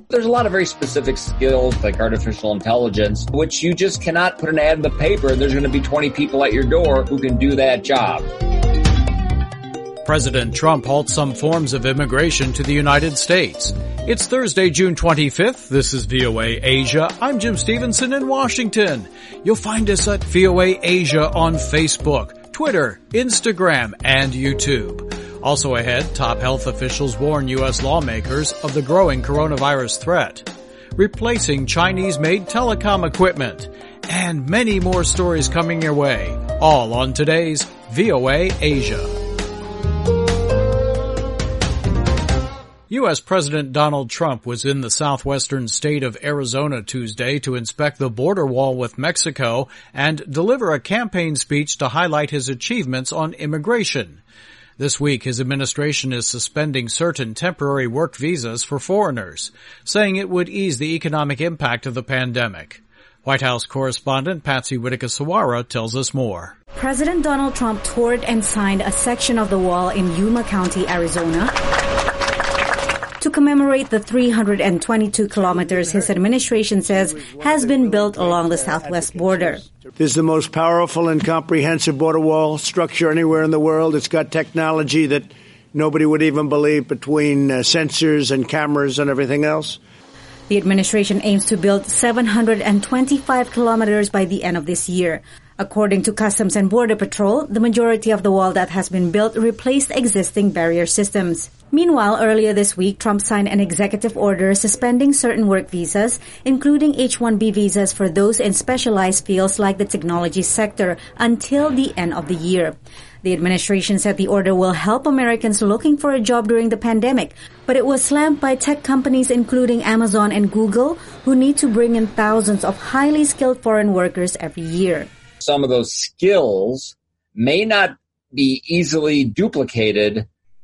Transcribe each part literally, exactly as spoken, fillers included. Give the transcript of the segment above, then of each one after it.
There's a lot of very specific skills like artificial intelligence, which you just cannot put an ad in the paper and there's going to be twenty people at your door who can do that job. President Trump halts some forms of immigration to the United States. It's Thursday, June twenty-fifth. This is V O A Asia. I'm Jim Stevenson in Washington. You'll find us at V O A Asia on Facebook, Twitter, Instagram, and YouTube. Also ahead, top health officials warn U S lawmakers of the growing coronavirus threat, replacing Chinese-made telecom equipment, and many more stories coming your way, all on today's V O A Asia. U S President Donald Trump was in the southwestern state of Arizona Tuesday to inspect the border wall with Mexico and deliver a campaign speech to highlight his achievements on immigration. This week, his administration is suspending certain temporary work visas for foreigners, saying it would ease the economic impact of the pandemic. White House correspondent Patsy Widakuswara tells us more. President Donald Trump toured and signed a section of the wall in Yuma County, Arizona, to commemorate the three hundred twenty-two kilometers his administration says has been built along the southwest border. This is the most powerful and comprehensive border wall structure anywhere in the world. It's got technology that nobody would even believe, between uh, sensors and cameras and everything else. The administration aims to build seven hundred twenty-five kilometers by the end of this year. According to Customs and Border Patrol, the majority of the wall that has been built replaced existing barrier systems. Meanwhile, earlier this week, Trump signed an executive order suspending certain work visas, including H one B visas for those in specialized fields like the technology sector, until the end of the year. The administration said the order will help Americans looking for a job during the pandemic, but it was slammed by tech companies including Amazon and Google, who need to bring in thousands of highly skilled foreign workers every year. Some of those skills may not be easily duplicated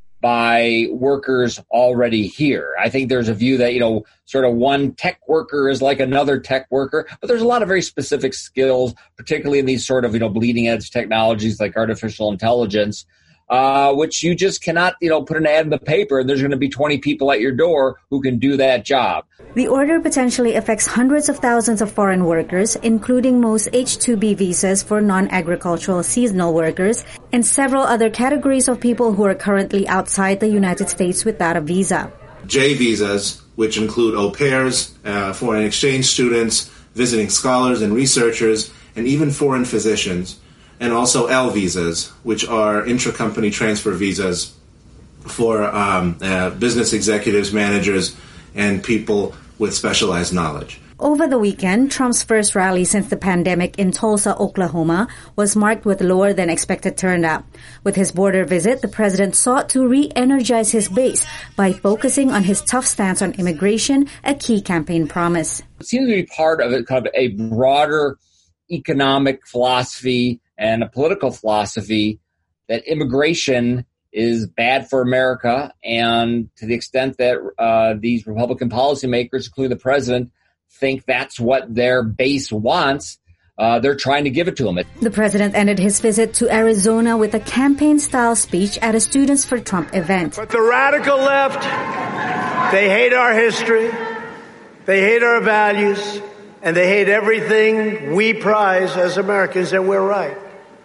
by workers already here. I think there's a view that, you know, sort of one tech worker is like another tech worker, but there's a lot of very specific skills, particularly in these sort of, you know, bleeding edge technologies like artificial intelligence, uh, which you just cannot, you know, put an ad in the paper and there's going to be twenty people at your door who can do that job. The order potentially affects hundreds of thousands of foreign workers, including most H two B visas for non-agricultural seasonal workers and several other categories of people who are currently outside the United States without a visa. J visas, which include au pairs, uh, foreign exchange students, visiting scholars and researchers, and even foreign physicians. And also L visas, which are intra-company transfer visas for um, uh, business executives, managers, and people with specialized knowledge. Over the weekend, Trump's first rally since the pandemic in Tulsa, Oklahoma, was marked with lower than expected turnout. With his border visit, the president sought to re-energize his base by focusing on his tough stance on immigration, a key campaign promise. It seems to be part of a, kind of a broader economic philosophy and a political philosophy that immigration is bad for America, and to the extent that uh, these Republican policymakers, including the president, think that's what their base wants, uh, they're trying to give it to them. The president ended his visit to Arizona with a campaign-style speech at a Students for Trump event. But the radical left, they hate our history, they hate our values, and they hate everything we prize as Americans, and we're right.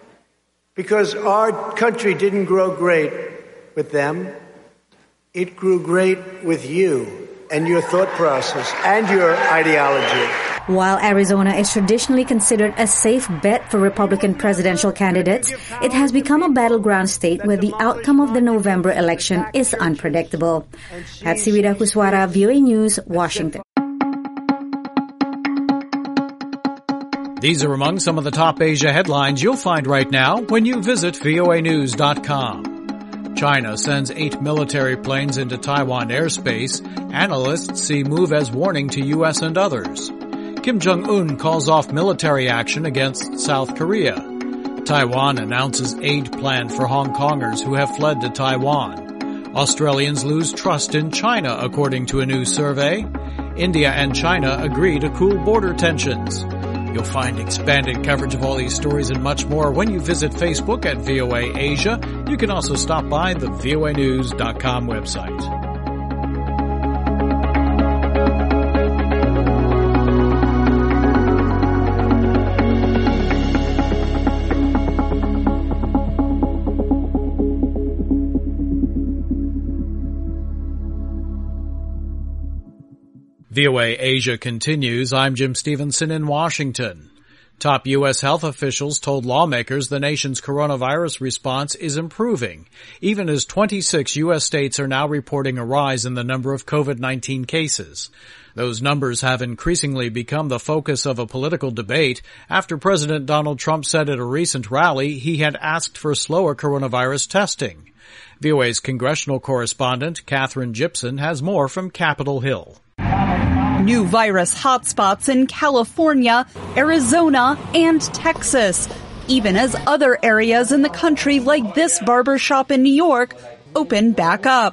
Because our country didn't grow great with them. It grew great with you and your thought process and your ideology. While Arizona is traditionally considered a safe bet for Republican presidential candidates, it has become a battleground state where the outcome of the November election is unpredictable. Patsy Widakuswara, V O A News, Washington. These are among some of the top Asia headlines you'll find right now when you visit V O A news dot com. China sends eight military planes into Taiwan airspace. Analysts see move as warning to U S and others. Kim Jong-un calls off military action against South Korea. Taiwan announces aid plan for Hong Kongers who have fled to Taiwan. Australians lose trust in China, according to a new survey. India and China agree to cool border tensions. You'll find expanded coverage of all these stories and much more when you visit Facebook at V O A Asia. You can also stop by the V O A news dot com website. V O A Asia continues. I'm Jim Stevenson in Washington. Top U S health officials told lawmakers the nation's coronavirus response is improving, even as twenty-six U S states are now reporting a rise in the number of COVID nineteen cases. Those numbers have increasingly become the focus of a political debate after President Donald Trump said at a recent rally he had asked for slower coronavirus testing. V O A's congressional correspondent, Katherine Gypson, has more from Capitol Hill. New virus hotspots in California, Arizona, and Texas, even as other areas in the country like this barbershop in New York open back up.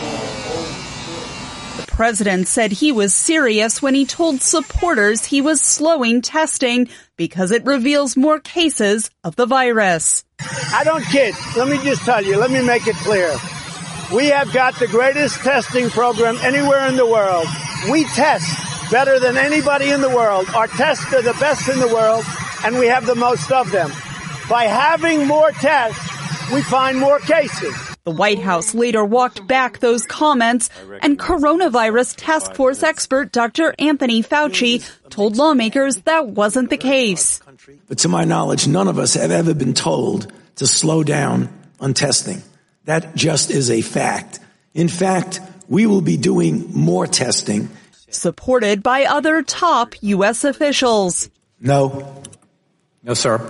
The president said he was serious when he told supporters he was slowing testing because it reveals more cases of the virus. I don't kid. Let me just tell you, let me make it clear. We have got the greatest testing program anywhere in the world. We test better than anybody in the world. Our tests are the best in the world, and we have the most of them. By having more tests, we find more cases. The White House later walked back those comments, and coronavirus task force expert Doctor Anthony Fauci told lawmakers that wasn't the case. But to my knowledge, none of us have ever been told to slow down on testing. That just is a fact. In fact, we will be doing more testing. Supported by other top U S officials. No. No, sir.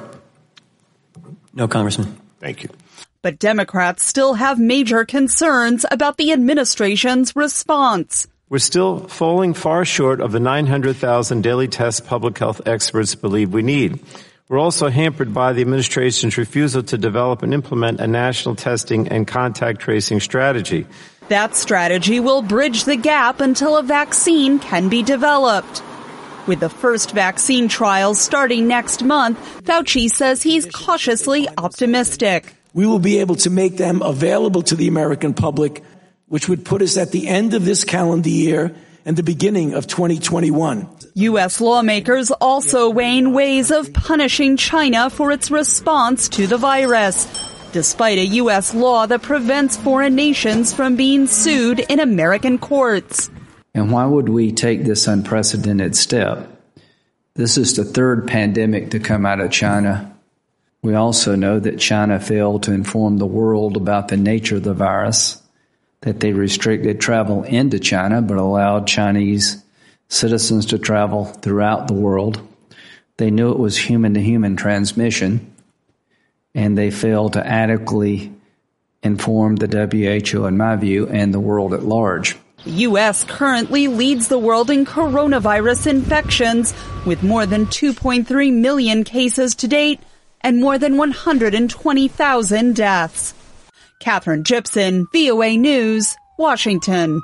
No, Congressman. Thank you. But Democrats still have major concerns about the administration's response. We're still falling far short of the nine hundred thousand daily tests public health experts believe we need. We're also hampered by the administration's refusal to develop and implement a national testing and contact tracing strategy. That strategy will bridge the gap until a vaccine can be developed. With the first vaccine trials starting next month, Fauci says he's cautiously optimistic. We will be able to make them available to the American public, which would put us at the end of this calendar year and the beginning of twenty twenty-one. U S lawmakers also weighing ways of punishing China for its response to the virus, despite a U S law that prevents foreign nations from being sued in American courts. And why would we take this unprecedented step? This is the third pandemic to come out of China. We also know that China failed to inform the world about the nature of the virus, that they restricted travel into China but allowed Chinese citizens to travel throughout the world. They knew it was human-to-human transmission, and they failed to adequately inform the W H O, in my view, and the world at large. The U S currently leads the world in coronavirus infections, with more than two point three million cases to date and more than one hundred twenty thousand deaths. Katherine Gypson, V O A News, Washington.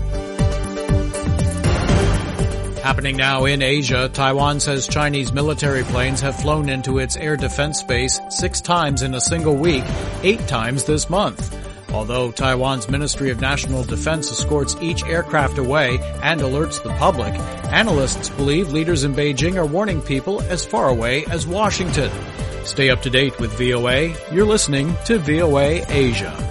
Happening now in Asia, Taiwan says Chinese military planes have flown into its air defense base six times in a single week, eight times this month. Although Taiwan's Ministry of National Defense escorts each aircraft away and alerts the public, analysts believe leaders in Beijing are warning people as far away as Washington. Stay up to date with V O A. You're listening to V O A Asia.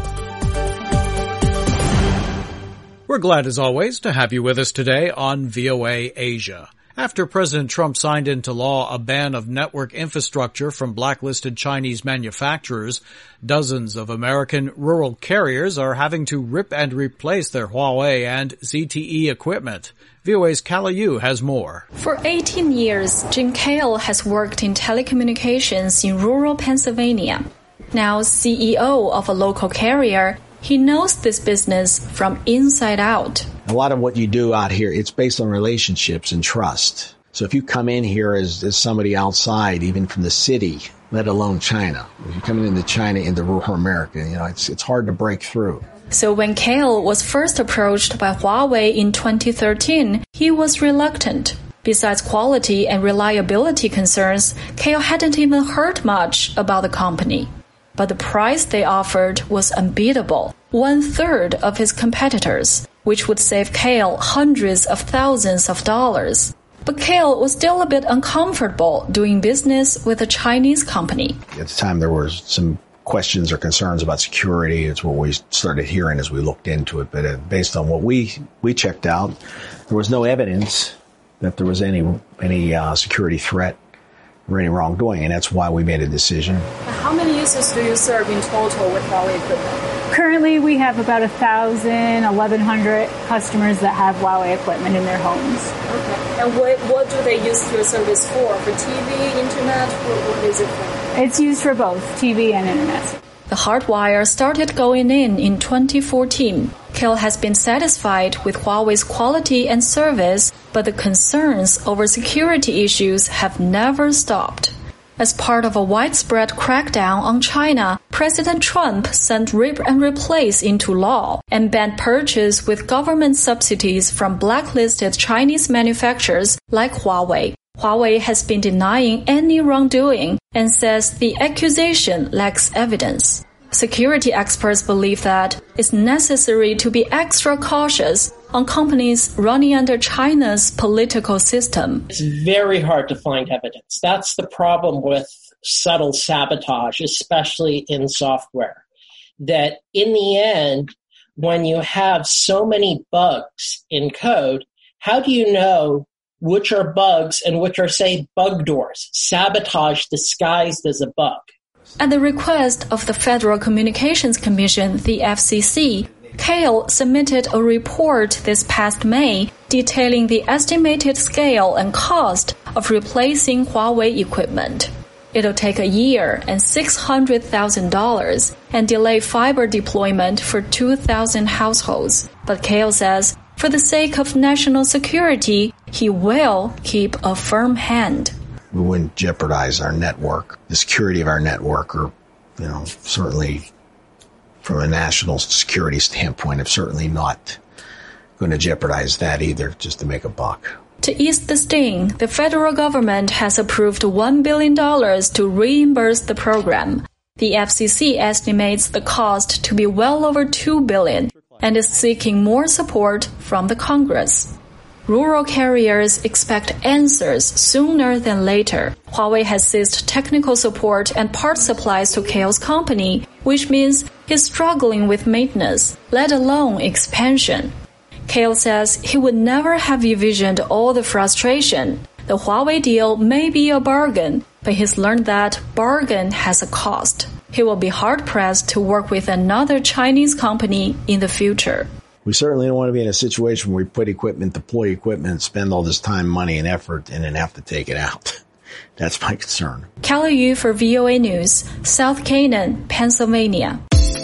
We're glad, as always, to have you with us today on V O A Asia. After President Trump signed into law a ban of network infrastructure from blacklisted Chinese manufacturers, dozens of American rural carriers are having to rip and replace their Huawei and Z T E equipment. V O A's Kala Yu has more. For eighteen years, Jim Kale has worked in telecommunications in rural Pennsylvania. Now C E O of a local carrier, he knows this business from inside out. A lot of what you do out here, it's based on relationships and trust. So if you come in here as, as somebody outside, even from the city, let alone China, if you're coming into China, into rural America, you know, it's it's hard to break through. So when Kale was first approached by Huawei in twenty thirteen, he was reluctant. Besides quality and reliability concerns, Kale hadn't even heard much about the company. But the price they offered was unbeatable, one-third of his competitors, which would save Kale hundreds of thousands of dollars. But Kale was still a bit uncomfortable doing business with a Chinese company. At the time, there was some questions or concerns about security. It's what we started hearing as we looked into it. But uh, based on what we we checked out, there was no evidence that there was any any uh, security threat or any wrongdoing, and that's why we made a decision. How many users do you serve in total with Huawei equipment? Currently, we have about one thousand, eleven hundred customers that have Huawei equipment in their homes. Okay. And what, what do they use your service for? For T V, internet? What, what is it for? It's used for both T V and internet. The hardwire started going in in twenty fourteen. K L has been satisfied with Huawei's quality and service, but the concerns over security issues have never stopped. As part of a widespread crackdown on China, President Trump sent rip and replace into law and banned purchase with government subsidies from blacklisted Chinese manufacturers like Huawei. Huawei has been denying any wrongdoing and says the accusation lacks evidence. Security experts believe that it's necessary to be extra cautious on companies running under China's political system. It's very hard to find evidence. That's the problem with subtle sabotage, especially in software. That in the end, when you have so many bugs in code, how do you know which are bugs and which are, say, bug doors, sabotage disguised as a bug? At the request of the Federal Communications Commission, the F C C, K L submitted a report this past May detailing the estimated scale and cost of replacing Huawei equipment. It'll take a year and six hundred thousand dollars and delay fiber deployment for two thousand households. But K L says, for the sake of national security, he will keep a firm hand. We wouldn't jeopardize our network, the security of our network, or, you know, certainly from a national security standpoint, I'm certainly not going to jeopardize that either just to make a buck. To ease the sting, the federal government has approved one billion dollars to reimburse the program. The F C C estimates the cost to be well over two billion dollars and is seeking more support from the Congress. Rural carriers expect answers sooner than later. Huawei has ceased technical support and parts supplies to K L's company, which means he's struggling with maintenance, let alone expansion. K L says he would never have envisioned all the frustration. The Huawei deal may be a bargain, but he's learned that bargain has a cost. He will be hard-pressed to work with another Chinese company in the future. We certainly don't want to be in a situation where we put equipment, deploy equipment, spend all this time, money, and effort, and then have to take it out. That's my concern. Kelly Yu for V O A News, South Canaan, Pennsylvania.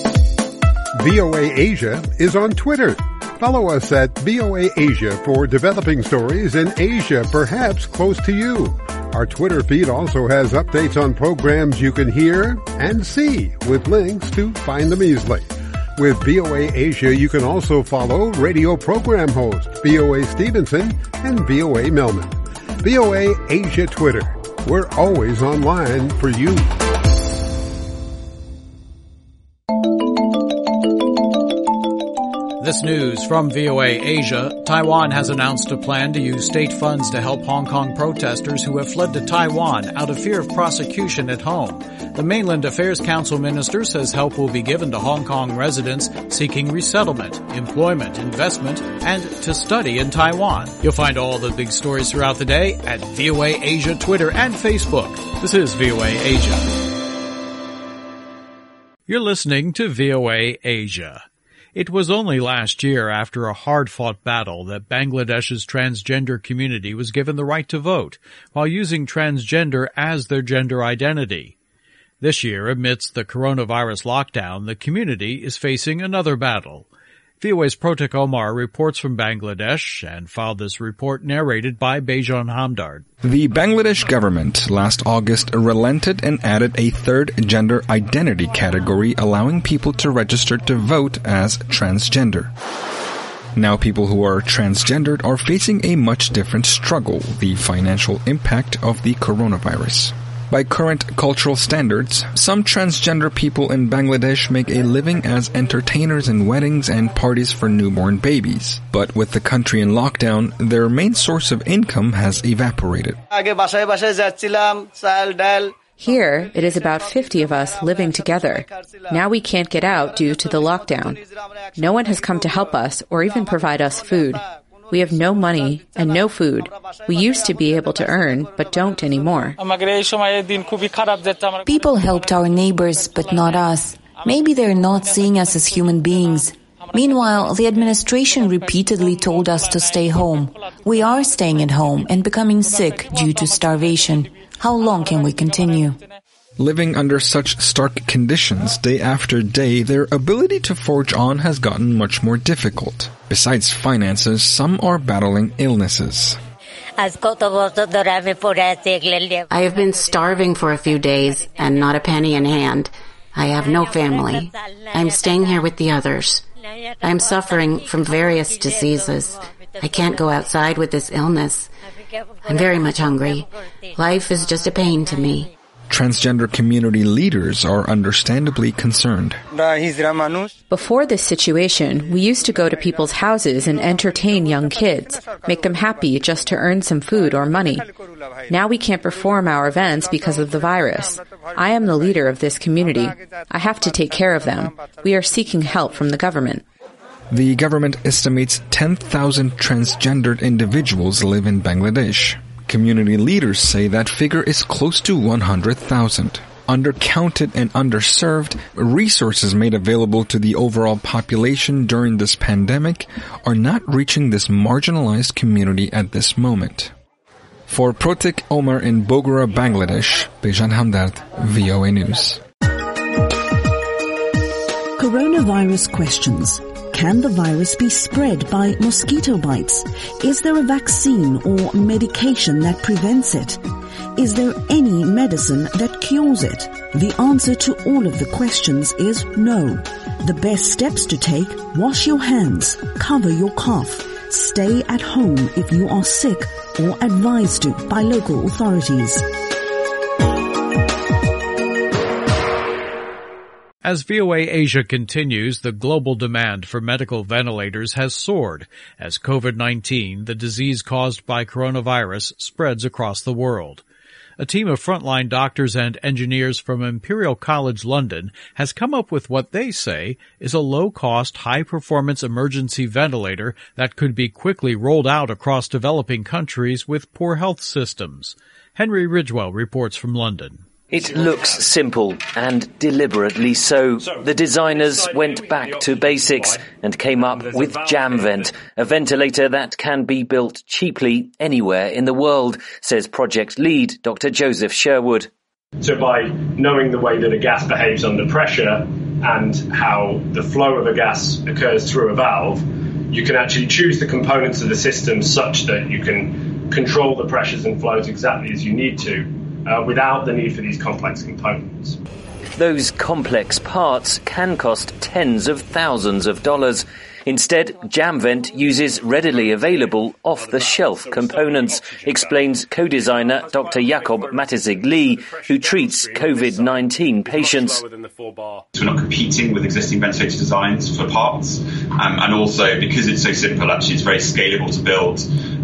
V O A Asia is on Twitter. Follow us at V O A Asia for developing stories in Asia, perhaps close to you. Our Twitter feed also has updates on programs you can hear and see with links to find them easily. With V O A Asia, you can also follow radio program host V O A Stevenson and V O A Millman. V O A Asia Twitter. We're always online for you. This news from V O A Asia. Taiwan has announced a plan to use state funds to help Hong Kong protesters who have fled to Taiwan out of fear of prosecution at home. The Mainland Affairs Council minister says help will be given to Hong Kong residents seeking resettlement, employment, investment, and to study in Taiwan. You'll find all the big stories throughout the day at V O A Asia Twitter and Facebook. This is V O A Asia. You're listening to V O A Asia. It was only last year, after a hard-fought battle, that Bangladesh's transgender community was given the right to vote, while using transgender as their gender identity. This year, amidst the coronavirus lockdown, the community is facing another battle. V O A's Protek Omar reports from Bangladesh and filed this report narrated by Bejan Hamdard. The Bangladesh government last August relented and added a third gender identity category, allowing people to register to vote as transgender. Now people who are transgendered are facing a much different struggle, the financial impact of the coronavirus. By current cultural standards, some transgender people in Bangladesh make a living as entertainers in weddings and parties for newborn babies. But with the country in lockdown, their main source of income has evaporated. Here, it is about fifty of us living together. Now we can't get out due to the lockdown. No one has come to help us or even provide us food. We have no money and no food. We used to be able to earn, but don't anymore. People helped our neighbors, but not us. Maybe they're not seeing us as human beings. Meanwhile, the administration repeatedly told us to stay home. We are staying at home and becoming sick due to starvation. How long can we continue? Living under such stark conditions day after day, their ability to forge on has gotten much more difficult. Besides finances, some are battling illnesses. I have been starving for a few days and not a penny in hand. I have no family. I'm staying here with the others. I'm suffering from various diseases. I can't go outside with this illness. I'm very much hungry. Life is just a pain to me. Transgender community leaders are understandably concerned. Before this situation, we used to go to people's houses and entertain young kids, make them happy just to earn some food or money. Now we can't perform our events because of the virus. I am the leader of this community. I have to take care of them. We are seeking help from the government. The government estimates ten thousand transgendered individuals live in Bangladesh. Community leaders say that figure is close to one hundred thousand. Undercounted and underserved, resources made available to the overall population during this pandemic are not reaching this marginalized community at this moment. For Protik Omar in Bogora, Bangladesh, Bejan Hamdard, V O A News. Coronavirus questions. Can the virus be spread by mosquito bites? Is there a vaccine or medication that prevents it? Is there any medicine that cures it? The answer to all of the questions is no. The best steps to take: wash your hands, cover your cough, stay at home if you are sick or advised to by local authorities. As V O A Asia continues, the global demand for medical ventilators has soared as COVID nineteen, the disease caused by coronavirus, spreads across the world. A team of frontline doctors and engineers from Imperial College London has come up with what they say is a low-cost, high-performance emergency ventilator that could be quickly rolled out across developing countries with poor health systems. Henry Ridgewell reports from London. It looks simple, and deliberately so. The designers went back to basics and came up with JamVent, a ventilator that can be built cheaply anywhere in the world, says project lead Doctor Joseph Sherwood. So by knowing the way that a gas behaves under pressure and how the flow of a gas occurs through a valve, you can actually choose the components of the system such that you can control the pressures and flows exactly as you need to. Uh, without the need for these complex components. Those complex parts can cost tens of thousands of dollars. Instead, JamVent uses readily available off-the-shelf components, explains co-designer Doctor Jakob Matizig-Lee, who treats COVID nineteen patients. So we're not competing with existing ventilator designs for parts, um, and also because it's so simple, actually it's very scalable to build,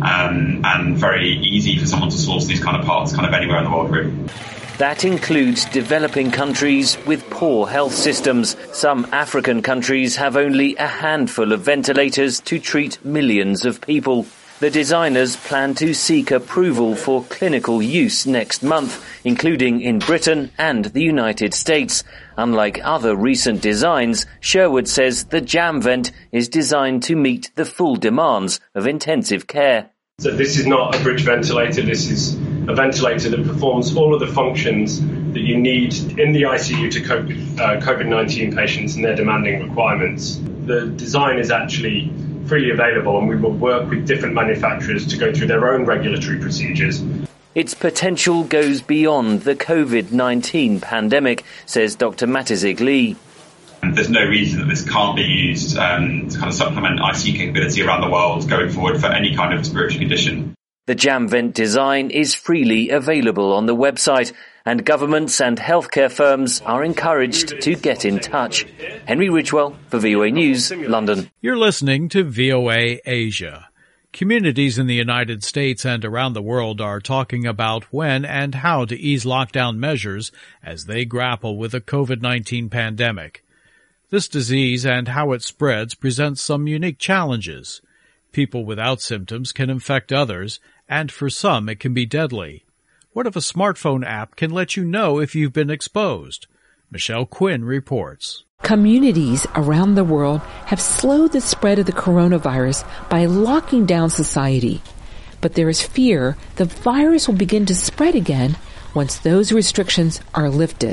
um, and very easy for someone to source these kind of parts kind of anywhere in the world, really. That includes developing countries with poor health systems. Some African countries have only a handful of ventilators to treat millions of people. The designers plan to seek approval for clinical use next month, including in Britain and the United States. Unlike other recent designs, Sherwood says the JamVent is designed to meet the full demands of intensive care. So this is not a bridge ventilator, this is a ventilator that performs all of the functions that you need in the I C U to cope with uh, COVID nineteen patients and their demanding requirements. The design is actually freely available, and we will work with different manufacturers to go through their own regulatory procedures. Its potential goes beyond the COVID nineteen pandemic, says Doctor Matizig-Lee. And there's no reason that this can't be used um, to kind of supplement I C U capability around the world going forward for any kind of respiratory condition. The JamVent design is freely available on the website, and governments and healthcare firms are encouraged to get in touch. Henry Ridgewell for V O A News, London. You're listening to V O A Asia. Communities in the United States and around the world are talking about when and how to ease lockdown measures as they grapple with the COVID nineteen pandemic. This disease and how it spreads presents some unique challenges. People without symptoms can infect others, and for some it can be deadly. What if a smartphone app can let you know if you've been exposed? Michelle Quinn reports. Communities around the world have slowed the spread of the coronavirus by locking down society. But there is fear the virus will begin to spread again once those restrictions are lifted.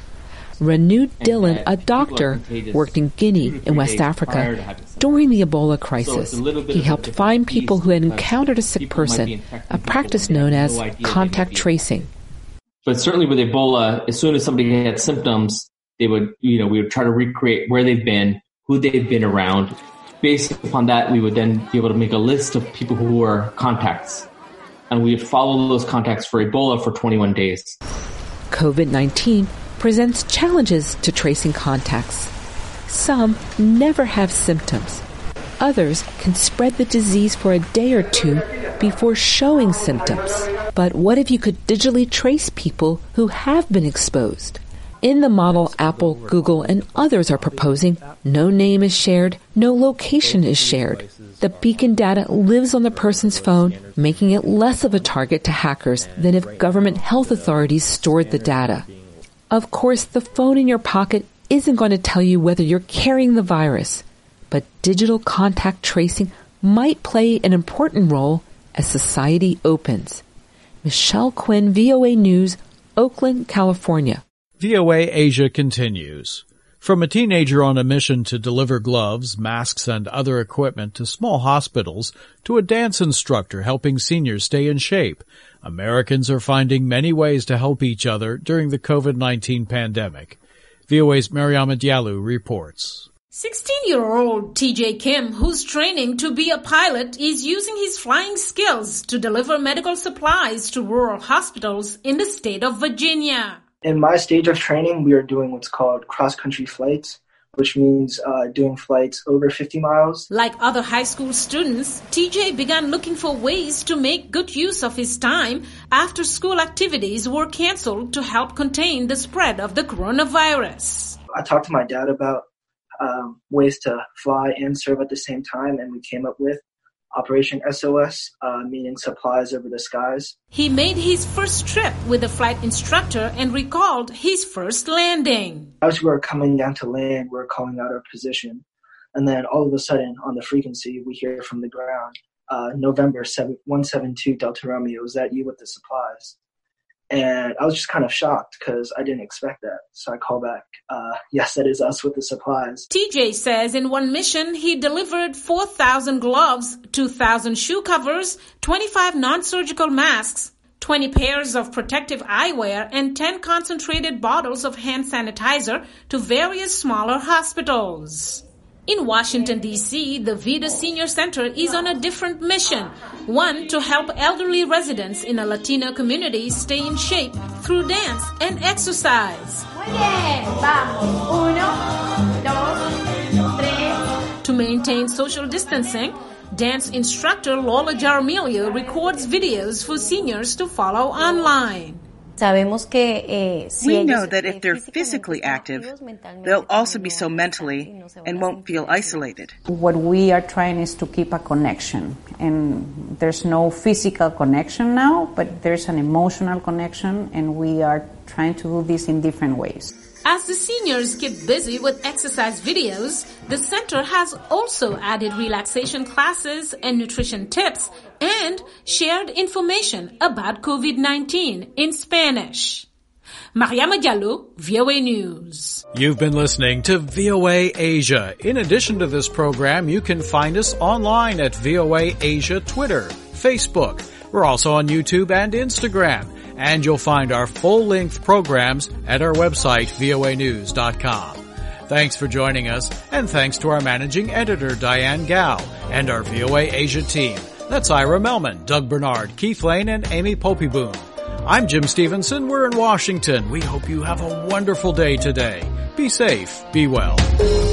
Renu Dillon, a doctor, worked in Guinea in West Africa during the Ebola crisis. He helped find people who had encountered a sick person, a practice known as contact tracing. But certainly with Ebola, as soon as somebody had symptoms, they would, you know, we would try to recreate where they've been, who they've been around. Based upon that, we would then be able to make a list of people who were contacts. And we would follow those contacts for Ebola for twenty-one days. COVID nineteen presents challenges to tracing contacts. Some never have symptoms. Others can spread the disease for a day or two before showing symptoms. But what if you could digitally trace people who have been exposed? In the model Apple, Google, and others are proposing, no name is shared, no location is shared. The beacon data lives on the person's phone, making it less of a target to hackers than if government health authorities stored the data. Of course, the phone in your pocket isn't going to tell you whether you're carrying the virus, but digital contact tracing might play an important role as society opens. Michelle Quinn, V O A News, Oakland, California. V O A Asia continues. From a teenager on a mission to deliver gloves, masks, and other equipment to small hospitals, to a dance instructor helping seniors stay in shape, Americans are finding many ways to help each other during the COVID nineteen pandemic. V O A's Mariama Diallo reports. sixteen-year-old T J Kim, who's training to be a pilot, is using his flying skills to deliver medical supplies to rural hospitals in the state of Virginia. In my stage of training, we are doing what's called cross-country flights, which means uh, doing flights over fifty miles. Like other high school students, T J began looking for ways to make good use of his time after school activities were canceled to help contain the spread of the coronavirus. I talked to my dad about um, ways to fly and serve at the same time, and we came up with Operation S O S, uh, meaning supplies over the skies. He made his first trip with a flight instructor and recalled his first landing. As we were coming down to land, we were calling out our position. And then all of a sudden, on the frequency, we hear from the ground, uh, November one seven two Delta Romeo, is that you with the supplies? And I was just kind of shocked because I didn't expect that. So I call back, uh, yes, that is us with the supplies. T J says in one mission, he delivered four thousand gloves, two thousand shoe covers, twenty-five non-surgical masks, twenty pairs of protective eyewear, and ten concentrated bottles of hand sanitizer to various smaller hospitals. In Washington, D C, the Vida Senior Center is on a different mission, one to help elderly residents in a Latino community stay in shape through dance and exercise. To maintain social distancing, dance instructor Lola Jaramillo records videos for seniors to follow online. We know that if they're physically active, they'll also be so mentally and won't feel isolated. What we are trying is to keep a connection. And there's no physical connection now, but there's an emotional connection, and we are trying to do this in different ways. As the seniors keep busy with exercise videos, the center has also added relaxation classes and nutrition tips and shared information about COVID nineteen in Spanish. Mariama Diallo, V O A News. You've been listening to V O A Asia. In addition to this program, you can find us online at V O A Asia Twitter, Facebook. We're also on YouTube and Instagram. And you'll find our full-length programs at our website, V O A news dot com. Thanks for joining us, and thanks to our managing editor, Diane Gao, and our V O A Asia team. That's Ira Melman, Doug Bernard, Keith Lane, and Amy Poppyboom. I'm Jim Stevenson. We're in Washington. We hope you have a wonderful day today. Be safe. Be well.